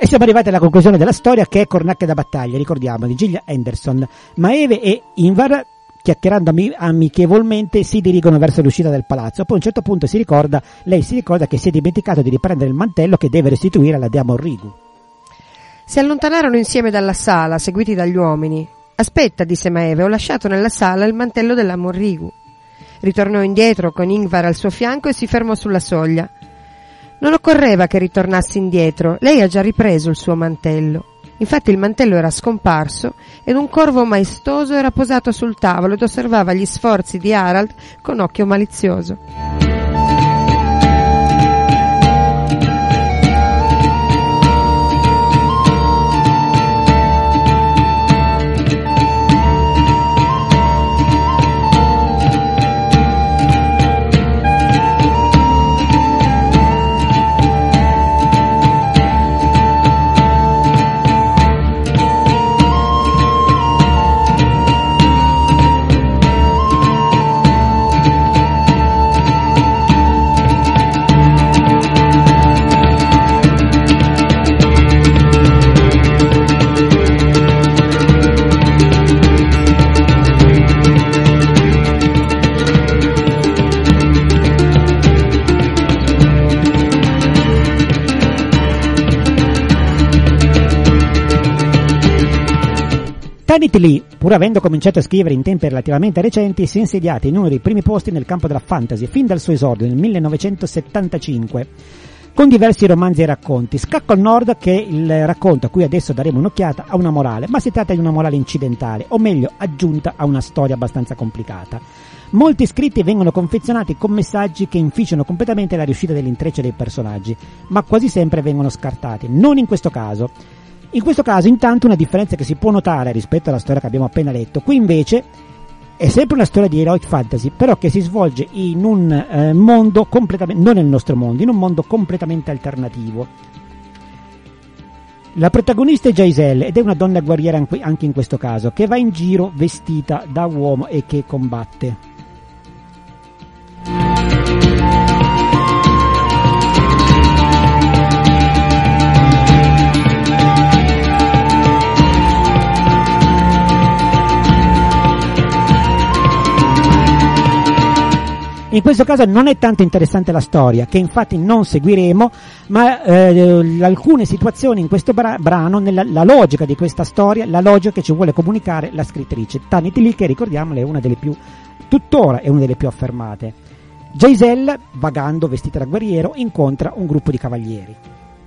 E siamo arrivati alla conclusione della storia, che è Cornacchia da battaglia, ricordiamo, di Gillian Anderson. Maeve e Ingvar, chiacchierando amichevolmente, si dirigono verso l'uscita del palazzo. Poi a un certo punto lei si ricorda che si è dimenticato di riprendere il mantello che deve restituire alla dea Morrigu. Si allontanarono insieme dalla sala, seguiti dagli uomini. «Aspetta», disse Maeve, «ho lasciato nella sala il mantello della Morrigu». Ritornò indietro con Ingvar al suo fianco e si fermò sulla soglia. Non occorreva che ritornassi indietro, lei ha già ripreso il suo mantello. Infatti il mantello era scomparso ed un corvo maestoso era posato sul tavolo ed osservava gli sforzi di Harald con occhio malizioso. Tanith Lee, pur avendo cominciato a scrivere in tempi relativamente recenti, si è insediata in uno dei primi posti nel campo della fantasy fin dal suo esordio nel 1975 con diversi romanzi e racconti. Scacco al Nord, che è il racconto a cui adesso daremo un'occhiata, ha una morale, ma si tratta di una morale incidentale, o meglio aggiunta a una storia abbastanza complicata. Molti scritti vengono confezionati con messaggi che inficiano completamente la riuscita dell'intreccio dei personaggi, ma quasi sempre vengono scartati. Non in questo caso. In questo caso, intanto, una differenza che si può notare rispetto alla storia che abbiamo appena letto. Qui invece è sempre una storia di heroic fantasy, però che si svolge in un mondo completamente, non nel nostro mondo, in un mondo completamente alternativo. La protagonista è Jaisel ed è una donna guerriera anche in questo caso, che va in giro vestita da uomo e che combatte. In questo caso non è tanto interessante la storia, che infatti non seguiremo, ma alcune situazioni in questo brano, la logica di questa storia, la logica che ci vuole comunicare la scrittrice. Tanith Lee, che ricordiamole è una delle più, tuttora è una delle più affermate. Jaisel, vagando vestita da guerriero, incontra un gruppo di cavalieri.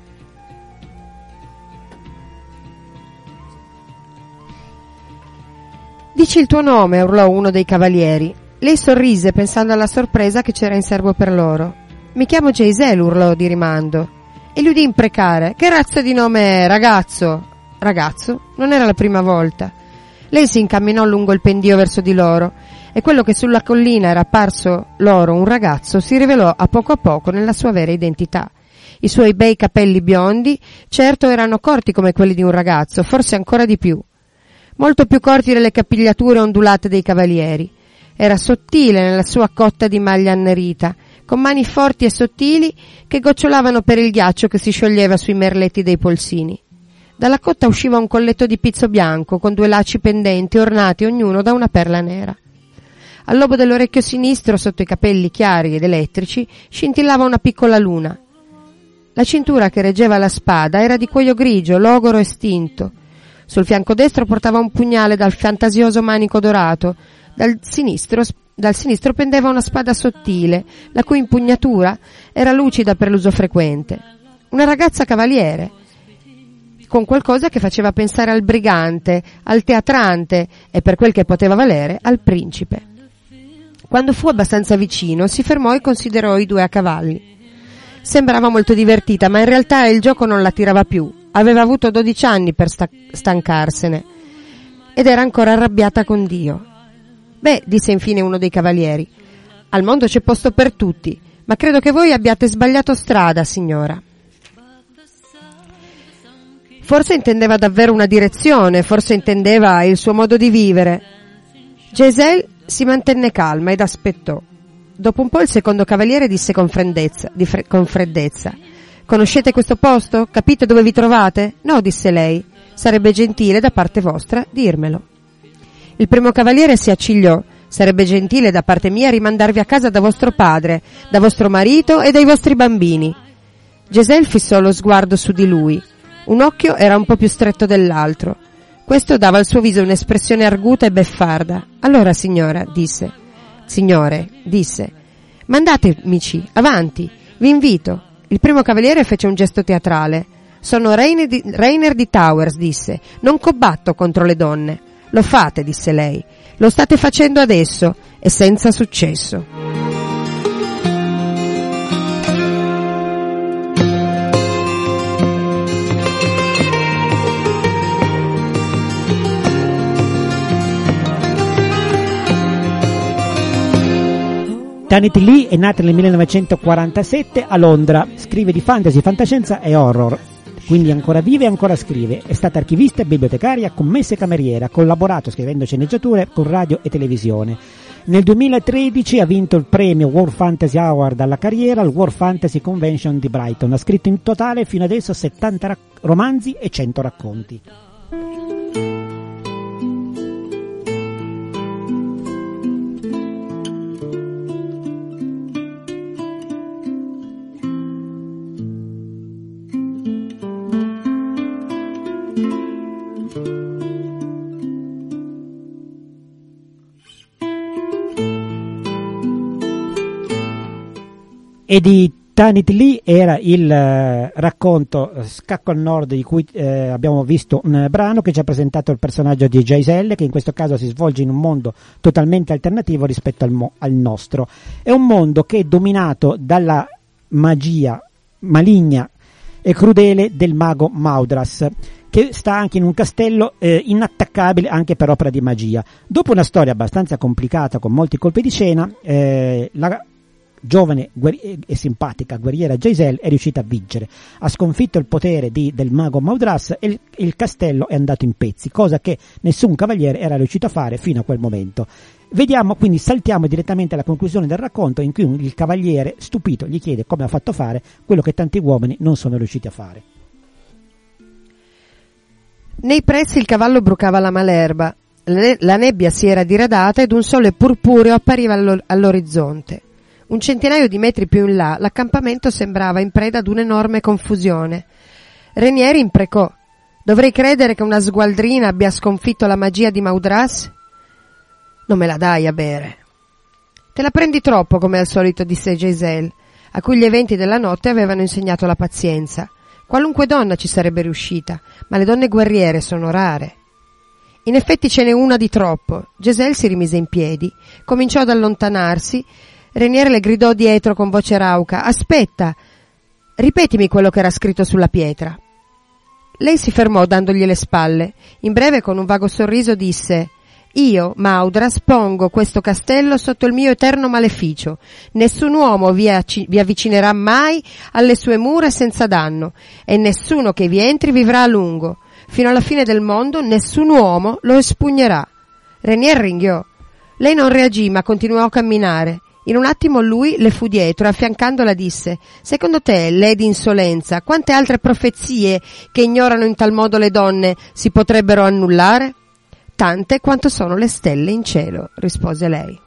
«Dici il tuo nome», urlò uno dei cavalieri. Lei sorrise pensando alla sorpresa che c'era in serbo per loro. «Mi chiamo Jaisel», urlò di rimando. E lui di imprecare: «Che razza di nome è, ragazzo?» Ragazzo? Non era la prima volta. Lei si incamminò lungo il pendio verso di loro, e quello che sulla collina era apparso loro un ragazzo si rivelò a poco nella sua vera identità. I suoi bei capelli biondi certo erano corti come quelli di un ragazzo, forse ancora di più. Molto più corti delle capigliature ondulate dei cavalieri. Era sottile nella sua cotta di maglia annerita, con mani forti e sottili che gocciolavano per il ghiaccio che si scioglieva sui merletti dei polsini. Dalla cotta usciva un colletto di pizzo bianco con 2 lacci pendenti ornati ognuno da una perla nera. Al lobo dell'orecchio sinistro, sotto i capelli chiari ed elettrici, scintillava una piccola luna. La cintura che reggeva la spada era di cuoio grigio, logoro e stinto. Sul fianco destro portava un pugnale dal fantasioso manico dorato. Dal sinistro pendeva una spada sottile, la cui impugnatura era lucida per l'uso frequente. Una ragazza cavaliere, con qualcosa che faceva pensare al brigante, al teatrante e, per quel che poteva valere, al principe. Quando fu abbastanza vicino, si fermò e considerò i 2 a cavalli. Sembrava molto divertita, ma in realtà il gioco non la tirava più. Aveva avuto 12 anni per stancarsene ed era ancora arrabbiata con Dio. «Beh», disse infine uno dei cavalieri, «al mondo c'è posto per tutti, ma credo che voi abbiate sbagliato strada, signora». Forse intendeva davvero una direzione, forse intendeva il suo modo di vivere. Jaisel si mantenne calma ed aspettò. Dopo un po' il secondo cavaliere disse con freddezza: Conoscete questo posto? Capite dove vi trovate? No, disse lei. Sarebbe gentile da parte vostra dirmelo. Il primo cavaliere si accigliò. Sarebbe gentile da parte mia rimandarvi a casa da vostro padre, da vostro marito e dai vostri bambini. Giselle fissò lo sguardo su di lui. Un occhio era un po' più stretto dell'altro. Questo dava al suo viso un'espressione arguta e beffarda. Allora, signore, disse, mandatemici, avanti, vi invito. Il primo cavaliere fece un gesto teatrale. Sono Rainer di Towers, disse. Non combatto contro le donne. Lo fate, disse lei. Lo state facendo adesso e senza successo. Tanith Lee è nata nel 1947 a Londra, scrive di fantasy, fantascienza e horror, quindi ancora vive e ancora scrive. È stata archivista e bibliotecaria, commessa e cameriera, ha collaborato scrivendo sceneggiature con radio e televisione. Nel 2013 ha vinto il premio World Fantasy Award alla carriera al World Fantasy Convention di Brighton. Ha scritto in totale fino adesso 70 romanzi e 100 racconti. E di Tanith Lee era il racconto Scacco al Nord, di cui abbiamo visto un brano che ci ha presentato il personaggio di Giselle, che in questo caso si svolge in un mondo totalmente alternativo rispetto al nostro. È un mondo che è dominato dalla magia maligna e crudele del mago Maudras, che sta anche in un castello inattaccabile anche per opera di magia. Dopo una storia abbastanza complicata con molti colpi di scena, la giovane e simpatica guerriera Giselle è riuscita a vincere, ha sconfitto il potere del mago Maudras e il castello è andato in pezzi, cosa che nessun cavaliere era riuscito a fare fino a quel momento. Vediamo, quindi saltiamo direttamente alla conclusione del racconto, in cui il cavaliere, stupito, gli chiede come ha fatto a fare quello che tanti uomini non sono riusciti a fare. Nei pressi il cavallo brucava la malerba, la nebbia si era diradata ed un sole purpureo appariva all'orizzonte. Un centinaio di metri più in là, l'accampamento sembrava in preda ad un'enorme confusione. Renieri imprecò. Dovrei credere che una sgualdrina abbia sconfitto la magia di Maudras? Non me la dai a bere. Te la prendi troppo, come al solito, disse Giselle, a cui gli eventi della notte avevano insegnato la pazienza. Qualunque donna ci sarebbe riuscita, ma le donne guerriere sono rare. In effetti ce n'è una di troppo. Giselle si rimise in piedi, cominciò ad allontanarsi. Renier le gridò dietro con voce rauca: aspetta, ripetimi quello che era scritto sulla pietra. Lei si fermò dandogli le spalle. In breve, con un vago sorriso, disse: io, Maudras, pongo questo castello sotto il mio eterno maleficio. Nessun uomo vi avvicinerà mai alle sue mura senza danno, e nessuno che vi entri vivrà a lungo. Fino alla fine del mondo nessun uomo lo espugnerà. Renier ringhiò. Lei non reagì, ma continuò a camminare. In un attimo lui le fu dietro e affiancandola disse: secondo te, lady insolenza, quante altre profezie che ignorano in tal modo le donne si potrebbero annullare? Tante quanto sono le stelle in cielo, rispose lei.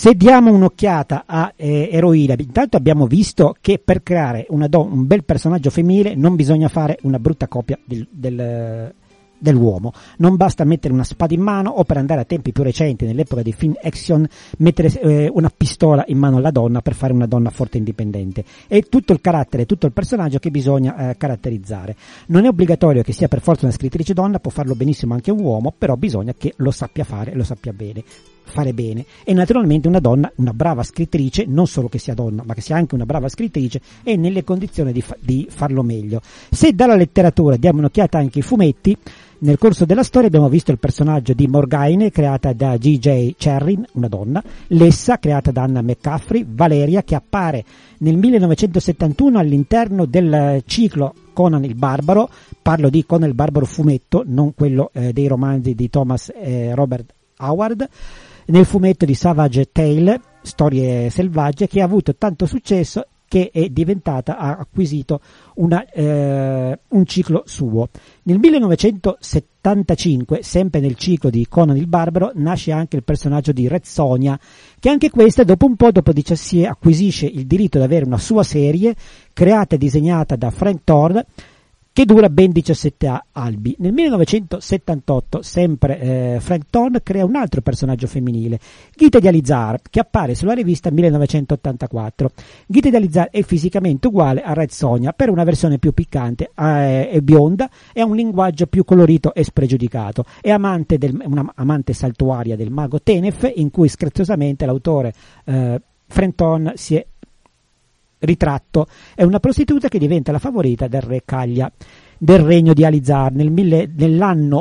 Se diamo un'occhiata a eroina, intanto abbiamo visto che per creare un bel personaggio femminile non bisogna fare una brutta copia dell'uomo, non basta mettere una spada in mano, o per andare a tempi più recenti, nell'epoca dei film action, mettere una pistola in mano alla donna per fare una donna forte e indipendente. È tutto il carattere, tutto il personaggio che bisogna caratterizzare. Non è obbligatorio che sia per forza una scrittrice donna, può farlo benissimo anche un uomo, però bisogna che lo sappia fare, lo sappia fare bene. E naturalmente una donna, una brava scrittrice, non solo che sia donna, ma che sia anche una brava scrittrice, è nelle condizioni di farlo meglio. Se dalla letteratura diamo un'occhiata anche ai fumetti, nel corso della storia abbiamo visto il personaggio di Morgaine, creata da G.J. Cherrin, una donna, Lessa, creata da Anna McCaffrey, Valeria, che appare nel 1971 all'interno del ciclo Conan il Barbaro. Parlo di Conan il Barbaro fumetto, non quello dei romanzi di Thomas Robert Howard, nel fumetto di Savage Tale, Storie selvagge, che ha avuto tanto successo che è diventata, ha acquisito un ciclo suo. Nel 1975, sempre nel ciclo di Conan il Barbaro, nasce anche il personaggio di Red Sonja, che anche questa dopo un po', si acquisisce il diritto di avere una sua serie creata e disegnata da Frank Thorne, che dura ben 17 albi. Nel 1978, sempre Frank Thorne crea un altro personaggio femminile, Gita di Alizar, che appare sulla rivista 1984. Gita di Alizar è fisicamente uguale a Red Sonja, per una versione più piccante, è bionda e ha un linguaggio più colorito e spregiudicato. È una amante saltuaria del mago Tenef, in cui scherzosamente l'autore Frank Thorne si è ritratto. È una prostituta che diventa la favorita del re Kaglia del regno di Alizar nell'anno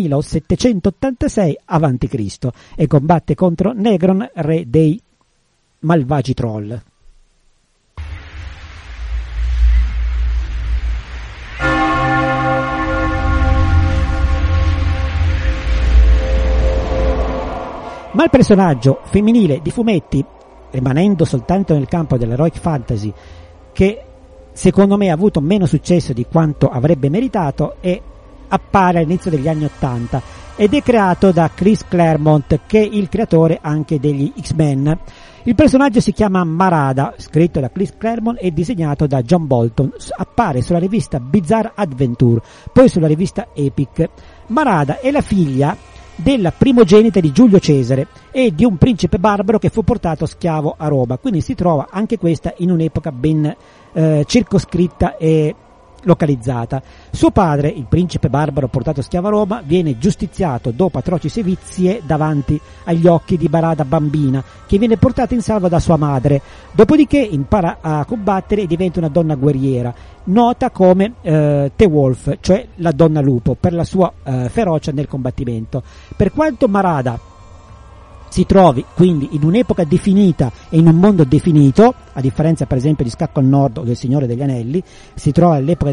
8786 a.C. e combatte contro Negron, re dei malvagi troll. Ma il personaggio femminile di fumetti, rimanendo soltanto nel campo dell'heroic fantasy, che secondo me ha avuto meno successo di quanto avrebbe meritato, e appare all'inizio degli anni '80 ed è creato da Chris Claremont, che è il creatore anche degli X-Men. Il personaggio si chiama Marada, scritto da Chris Claremont e disegnato da John Bolton. Appare sulla rivista Bizarre Adventure, poi sulla rivista Epic. Marada è la figlia della primogenita di Giulio Cesare e di un principe barbaro che fu portato schiavo a Roma, quindi si trova anche questa in un'epoca ben circoscritta e localizzata. Suo padre, il principe barbaro portato schiavo a Roma, viene giustiziato dopo atroci sevizie davanti agli occhi di Marada bambina, che viene portata in salvo da sua madre, dopodiché impara a combattere e diventa una donna guerriera, nota come The-Wolf, cioè la donna lupo, per la sua ferocia nel combattimento. Per quanto Marada si trovi quindi in un'epoca definita e in un mondo definito, a differenza per esempio di Scacco al Nord o del Signore degli Anelli, si trova all'epoca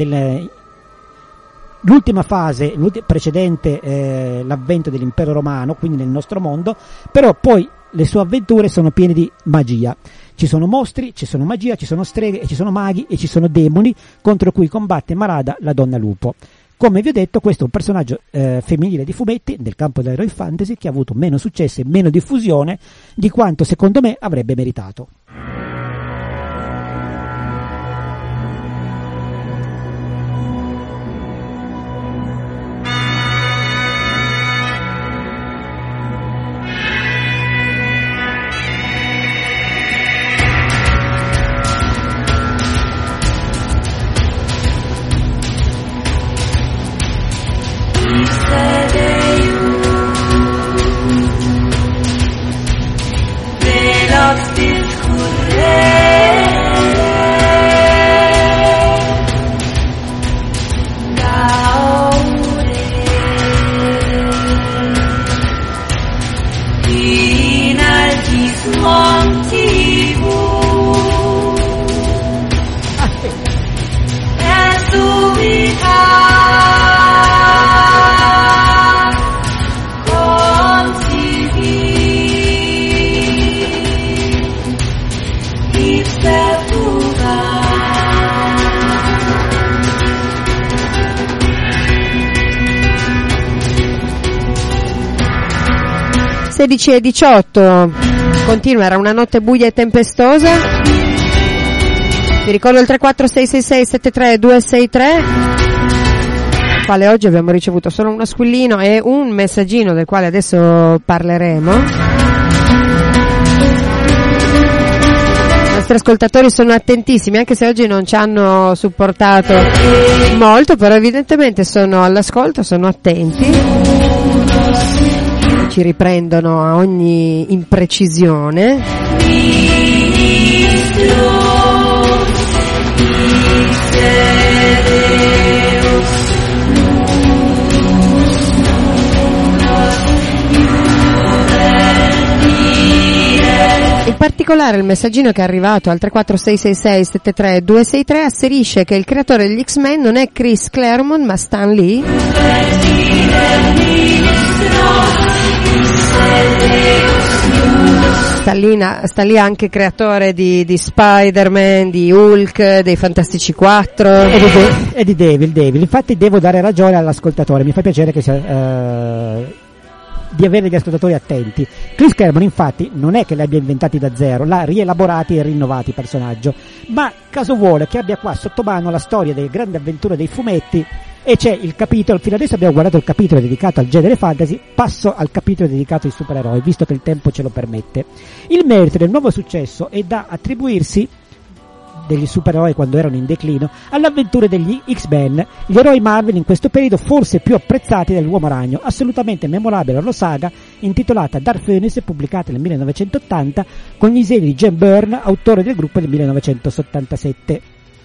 l'ultima fase precedente l'avvento dell'impero romano, quindi nel nostro mondo, però poi le sue avventure sono piene di magia. Ci sono mostri, ci sono magia, ci sono streghe, e ci sono maghi e ci sono demoni contro cui combatte Marada, la donna lupo. Come vi ho detto, questo è un personaggio femminile di fumetti nel campo dell'heroic fantasy che ha avuto meno successo e meno diffusione di quanto secondo me avrebbe meritato. E 18. Continua, era una notte buia e tempestosa. Vi ricordo il 34666732263. Quale oggi abbiamo ricevuto solo uno squillino e un messaggino del quale adesso parleremo. I nostri ascoltatori sono attentissimi, anche se oggi non ci hanno supportato molto, però evidentemente sono all'ascolto, sono attenti, ci riprendono a ogni imprecisione. In particolare il messaggino che è arrivato al 34666732263 asserisce che il creatore degli X-Men non è Chris Claremont ma Stan Lee. Stan Lee anche creatore di Spider-Man, di Hulk, dei Fantastici 4 e di Devil. Infatti devo dare ragione all'ascoltatore, mi fa piacere che sia di avere gli ascoltatori attenti. Chris Claremont infatti non è che li abbia inventati da zero, l'ha rielaborati e rinnovati il personaggio, ma caso vuole che abbia qua sotto mano la storia delle grandi avventure dei fumetti e c'è il capitolo, fino adesso abbiamo guardato il capitolo dedicato al genere fantasy, passo al capitolo dedicato ai supereroi, visto che il tempo ce lo permette. Il merito del nuovo successo è da attribuirsi degli supereroi quando erano in declino, alle avventure degli X-Men, gli eroi Marvel in questo periodo forse più apprezzati dell'Uomo Ragno. Assolutamente memorabile la loro saga intitolata Dark Phoenix, pubblicata nel 1980 con gli disegni di Jim Byrne, autore del gruppo del 1977.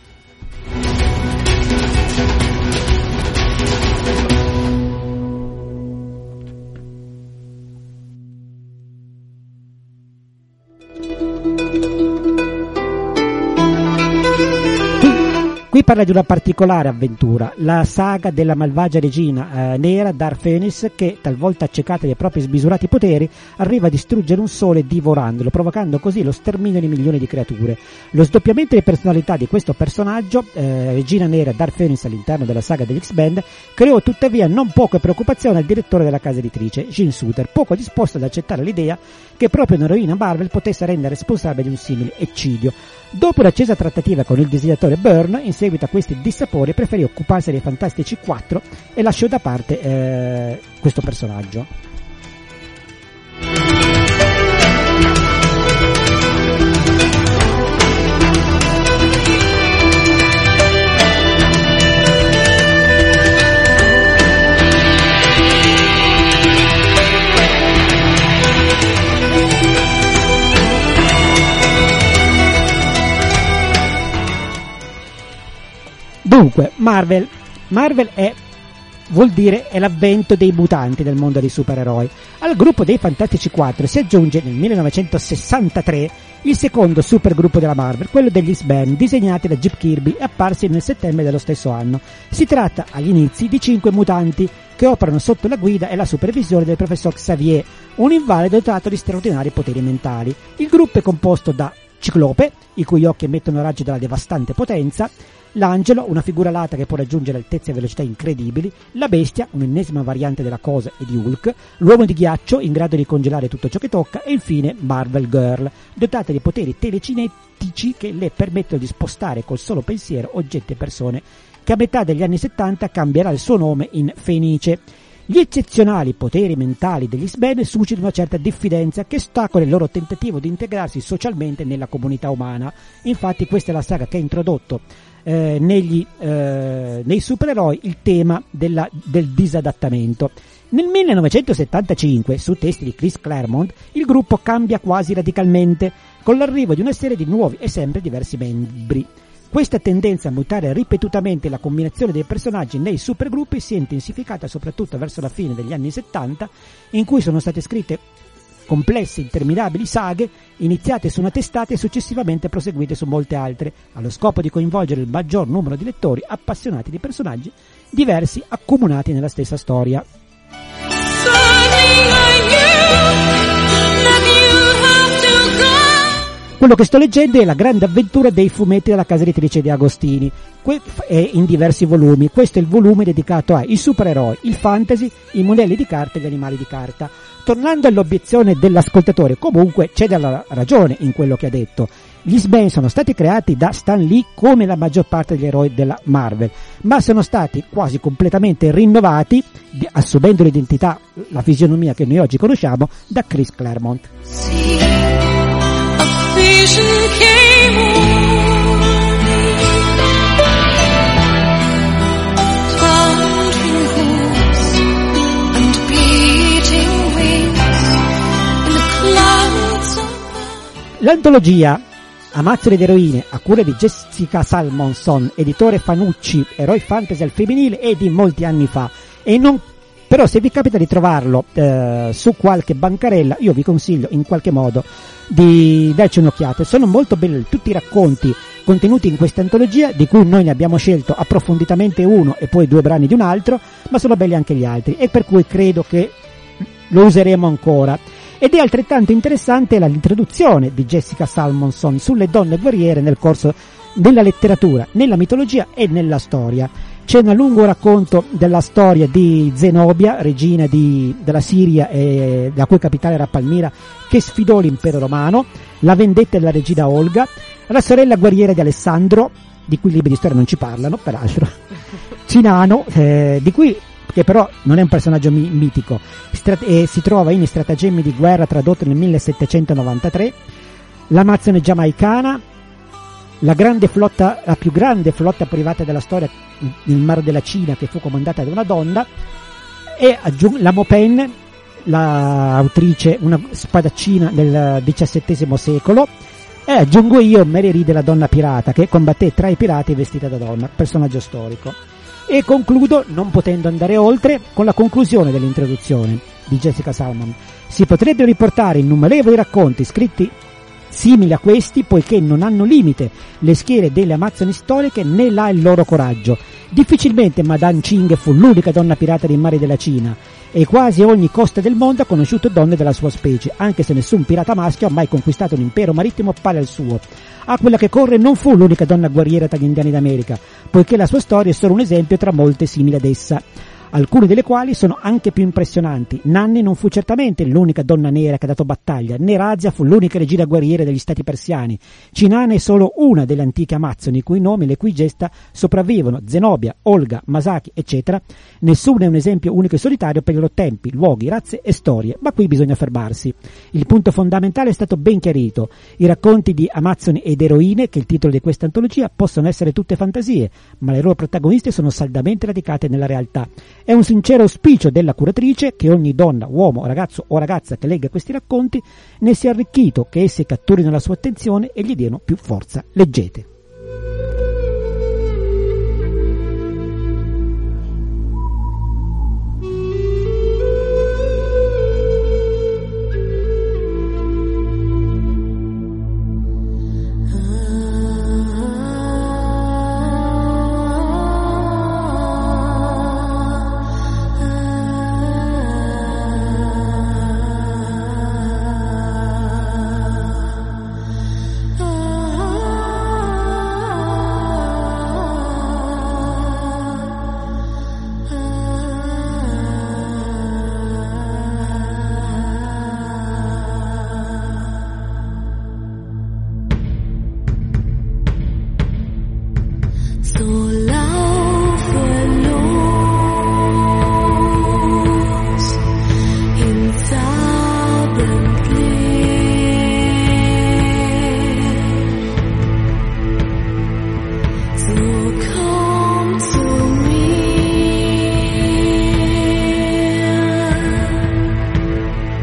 Qui parla di una particolare avventura, la saga della malvagia regina nera Dark Phoenix che, talvolta accecata dai propri smisurati poteri, arriva a distruggere un sole divorandolo, provocando così lo sterminio di milioni di creature. Lo sdoppiamento di personalità di questo personaggio, regina nera Dark Phoenix all'interno della saga degli X-Men, creò tuttavia non poche preoccupazioni al direttore della casa editrice, Gene Suter, poco disposto ad accettare l'idea che proprio un'eroina Marvel potesse rendere responsabile di un simile eccidio. Dopo l'accesa trattativa con il disegnatore Byrne, in seguito a questi dissapori, preferì occuparsi dei Fantastici 4 e lasciò da parte questo personaggio. Dunque, Marvel vuol dire è l'avvento dei mutanti del mondo dei supereroi. Al gruppo dei Fantastici 4 si aggiunge nel 1963 il secondo supergruppo della Marvel, quello degli X-Men, disegnati da Jack Kirby e apparsi nel settembre dello stesso anno. Si tratta agli inizi di 5 mutanti che operano sotto la guida e la supervisione del professor Xavier, un invalido dotato di straordinari poteri mentali. Il gruppo è composto da Ciclope, i cui occhi emettono raggi dalla devastante potenza, l'Angelo, una figura alata che può raggiungere altezze e velocità incredibili, la Bestia, un'ennesima variante della Cosa e di Hulk, l'Uomo di Ghiaccio, in grado di congelare tutto ciò che tocca, e infine Marvel Girl, dotata di poteri telecinetici che le permettono di spostare col solo pensiero oggetti e persone, che a metà degli anni 70 cambierà il suo nome in Fenice. Gli eccezionali poteri mentali degli X-Men suscitano una certa diffidenza che ostacola il loro tentativo di integrarsi socialmente nella comunità umana. Infatti questa è la saga che ha introdotto nei supereroi il tema del disadattamento. Nel 1975, su testi di Chris Claremont, il gruppo cambia quasi radicalmente con l'arrivo di una serie di nuovi e sempre diversi membri. Questa tendenza a mutare ripetutamente la combinazione dei personaggi nei supergruppi si è intensificata soprattutto verso la fine degli anni 70, in cui sono state scritte complesse interminabili saghe iniziate su una testata e successivamente proseguite su molte altre, allo scopo di coinvolgere il maggior numero di lettori appassionati di personaggi diversi accomunati nella stessa storia. Quello che sto leggendo è La grande avventura dei fumetti della casa editrice di Agostini, è in diversi volumi. Questo è il volume dedicato ai supereroi, il fantasy, i modelli di carta e gli animali di carta. Tornando all'obiezione dell'ascoltatore, comunque c'è della ragione in quello che ha detto. Gli X-Men sono stati creati da Stan Lee come la maggior parte degli eroi della Marvel, ma sono stati quasi completamente rinnovati, assumendo l'identità, la fisionomia che noi oggi conosciamo, da Chris Claremont. L'antologia Amazzoni ed eroine, a cura di Jessica Salmonson, editore Fanucci, eroi fantasy al femminile, è di molti anni fa, e non, però se vi capita di trovarlo su qualche bancarella, io vi consiglio in qualche modo di darci un'occhiata. Sono molto belli tutti i racconti contenuti in questa antologia, di cui noi ne abbiamo scelto approfonditamente uno e poi 2 brani di un altro, ma sono belli anche gli altri, e per cui credo che lo useremo ancora. Ed è altrettanto interessante l'introduzione di Jessica Salmonson sulle donne guerriere nel corso della letteratura, nella mitologia e nella storia. C'è un lungo racconto della storia di Zenobia, regina della Siria, la cui capitale era Palmira, che sfidò l'impero romano, la vendetta della regina Olga, la sorella guerriera di Alessandro, di cui i libri di storia non ci parlano, peraltro, Cinano, di cui che però non è un personaggio mitico, si trova in Stratagemmi di guerra, tradotto nel 1793, l'Amazzone giamaicana, la più grande flotta privata della storia nel Mar della Cina, che fu comandata da una donna, e la Mopen, l'autrice, una spadaccina del XVII secolo, e aggiungo io Mary Read, la donna pirata, che combatté tra i pirati vestita da donna, personaggio storico. E concludo, non potendo andare oltre, con la conclusione dell'introduzione di Jessica Salmon. Si potrebbero riportare innumerevoli racconti scritti simili a questi, poiché non hanno limite le schiere delle amazzoni storiche né là il loro coraggio. Difficilmente Madame Ching fu l'unica donna pirata dei mari della Cina, e quasi ogni costa del mondo ha conosciuto donne della sua specie, anche se nessun pirata maschio ha mai conquistato un impero marittimo pari al suo. Aquila che corre non fu l'unica donna guerriera tra gli indiani d'America, poiché la sua storia è solo un esempio tra molte simili ad essa, alcune delle quali sono anche più impressionanti. Nanni non fu certamente l'unica donna nera che ha dato battaglia, né Razia fu l'unica regina guerriera degli stati persiani. Cinana è solo una delle antiche amazzoni, i cui nomi e le cui gesta sopravvivono: Zenobia, Olga, Masaki, eccetera. Nessuna è un esempio unico e solitario per i loro tempi, luoghi, razze e storie, ma qui bisogna fermarsi. Il punto fondamentale è stato ben chiarito. I racconti di amazzoni ed eroine, che è il titolo di questa antologia, possono essere tutte fantasie, ma le loro protagoniste sono saldamente radicate nella realtà. È un sincero auspicio della curatrice che ogni donna, uomo, ragazzo o ragazza che legga questi racconti ne sia arricchito, che essi catturino la sua attenzione e gli diano più forza. Leggete.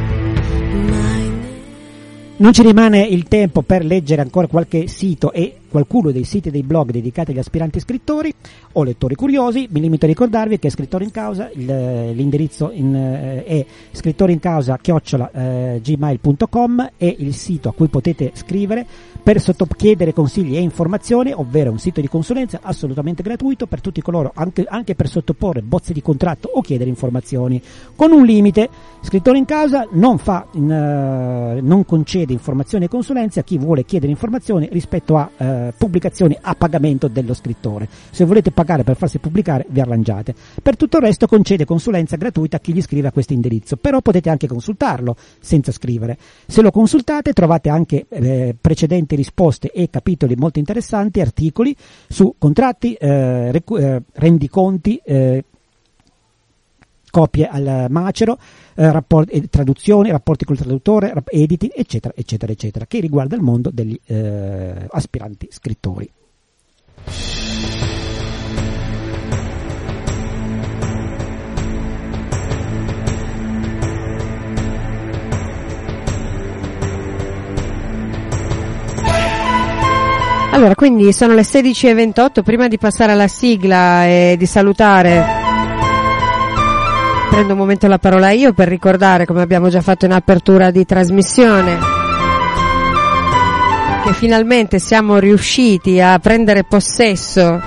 Non ci rimane il tempo per leggere ancora qualche sito e qualcuno dei siti e dei blog dedicati agli aspiranti scrittori o lettori curiosi. Mi limito a ricordarvi che Scrittori in Causa, l'indirizzo è scrittoriincausa@gmail.com, è il sito a cui potete scrivere per chiedere consigli e informazioni, ovvero un sito di consulenza assolutamente gratuito per tutti coloro, anche per sottoporre bozze di contratto o chiedere informazioni, con un limite. Scrittori in Causa non concede informazioni e consulenze a chi vuole chiedere informazioni rispetto a pubblicazioni a pagamento dello scrittore. Se volete pagare per farsi pubblicare, vi arrangiate. Per tutto il resto concede consulenza gratuita a chi gli scrive a questo indirizzo, però potete anche consultarlo senza scrivere. Se lo consultate trovate anche precedenti risposte e capitoli molto interessanti, articoli su contratti, rendiconti, copie al macero, traduzioni, rapporti col traduttore, editi, eccetera, eccetera, eccetera, che riguarda il mondo degli aspiranti scrittori. Allora, quindi sono le 16:28, prima di passare alla sigla e di salutare, prendo un momento la parola io per ricordare, come abbiamo già fatto in apertura di trasmissione, che finalmente siamo riusciti a prendere possesso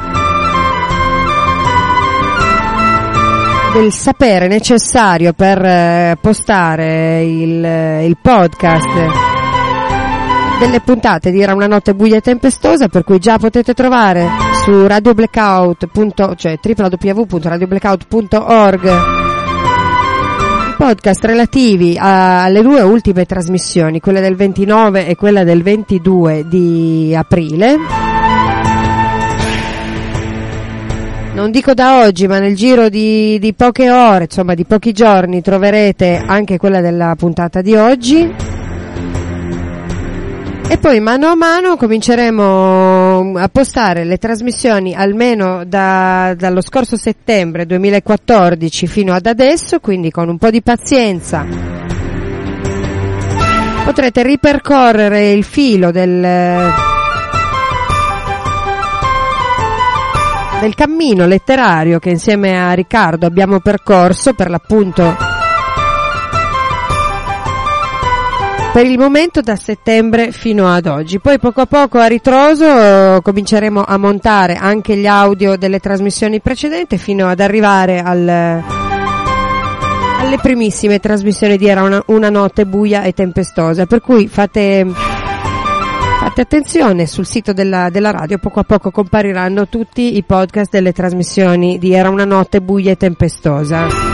del sapere necessario per postare il podcast delle puntate di Era una notte buia e tempestosa, per cui già potete trovare su Radio Blackout, cioè www.radioblackout.org, i podcast relativi alle due ultime trasmissioni, quella del 29 e quella del 22 di aprile. Non dico da oggi, ma nel giro di poche ore, insomma di pochi giorni, troverete anche quella della puntata di oggi. E poi mano a mano cominceremo a postare le trasmissioni almeno dallo scorso settembre 2014 fino ad adesso, quindi con un po' di pazienza potrete ripercorrere il filo del cammino letterario che insieme a Riccardo abbiamo percorso, per l'appunto per il momento da settembre fino ad oggi. Poi poco a poco, a ritroso, cominceremo a montare anche gli audio delle trasmissioni precedenti fino ad arrivare alle primissime trasmissioni di Era una notte buia e tempestosa, per cui fate attenzione, sul sito della radio poco a poco compariranno tutti i podcast delle trasmissioni di Era una notte buia e tempestosa.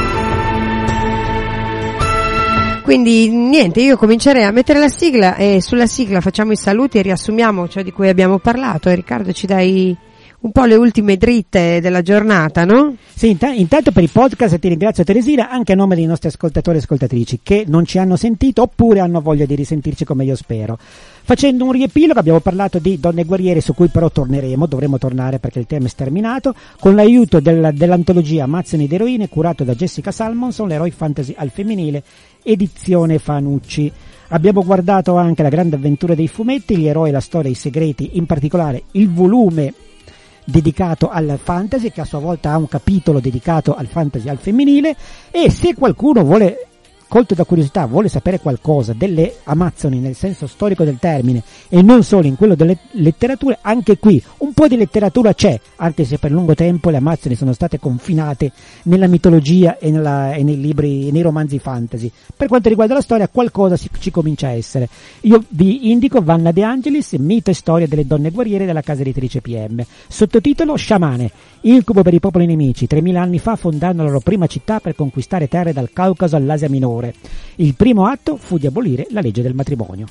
Quindi niente, io comincerei a mettere la sigla e sulla sigla facciamo i saluti e riassumiamo ciò di cui abbiamo parlato. E Riccardo, ci dai un po' le ultime dritte della giornata, no? Sì, intanto per i podcast ti ringrazio Teresina, anche a nome dei nostri ascoltatori e ascoltatrici che non ci hanno sentito oppure hanno voglia di risentirci, come io spero. Facendo un riepilogo, abbiamo parlato di Donne Guerriere, su cui però dovremo tornare perché il tema è sterminato, con l'aiuto dell'antologia Amazzoni ed eroine, curato da Jessica Salmonson, l'Eroe Fantasy al femminile, edizione Fanucci. Abbiamo guardato anche La grande avventura dei fumetti, Gli eroi, la storia, i segreti, in particolare il volume dedicato al fantasy, che a sua volta ha un capitolo dedicato al fantasy al femminile. E se qualcuno vuole, colto da curiosità, vuole sapere qualcosa delle Amazzoni nel senso storico del termine e non solo in quello delle letterature, anche qui un po' di letteratura c'è, anche se per lungo tempo le Amazzoni sono state confinate nella mitologia e nei libri e nei romanzi fantasy. Per quanto riguarda la storia, qualcosa ci comincia a essere. Io vi indico Vanna De Angelis, mito e storia delle donne guerriere, della casa editrice PM. Sottotitolo: Sciamane, incubo per i popoli nemici. 3000 anni fa fondarono la loro prima città per conquistare terre dal Caucaso all'Asia minore. Il primo atto fu di abolire la legge del matrimonio.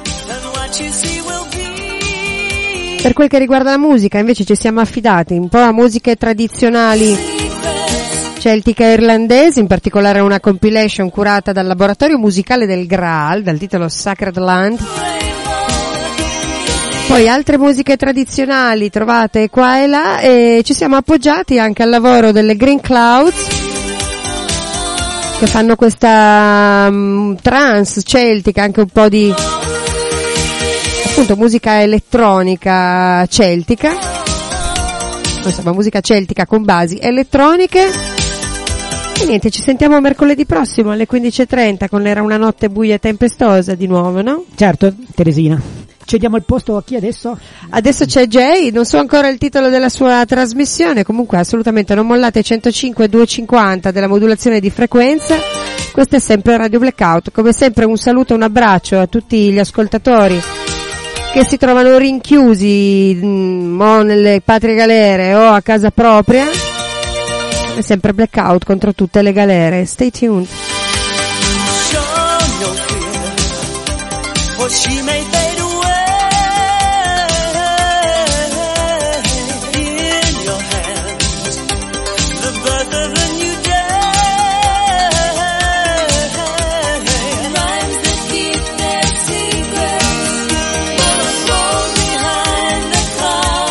Per quel che riguarda la musica, invece, ci siamo affidati un po' a musiche tradizionali celtiche e irlandesi, in particolare una compilation curata dal laboratorio musicale del Graal, dal titolo Sacred Land. Poi altre musiche tradizionali trovate qua e là, e ci siamo appoggiati anche al lavoro delle Green Clouds, che fanno questa trance celtica, anche un po' appunto musica elettronica celtica, insomma musica celtica con basi elettroniche. E niente, ci sentiamo mercoledì prossimo alle 15:30 con l'Era una notte buia e tempestosa di nuovo, no? Certo, Teresina. Cediamo il posto a chi adesso? Adesso c'è Jay, non so ancora il titolo della sua trasmissione, comunque assolutamente non mollate 105,250 della modulazione di frequenza. Questo è sempre Radio Blackout. Come sempre un saluto, un abbraccio a tutti gli ascoltatori che si trovano rinchiusi o nelle patrie galere o a casa propria. È sempre Blackout contro tutte le galere. Stay tuned.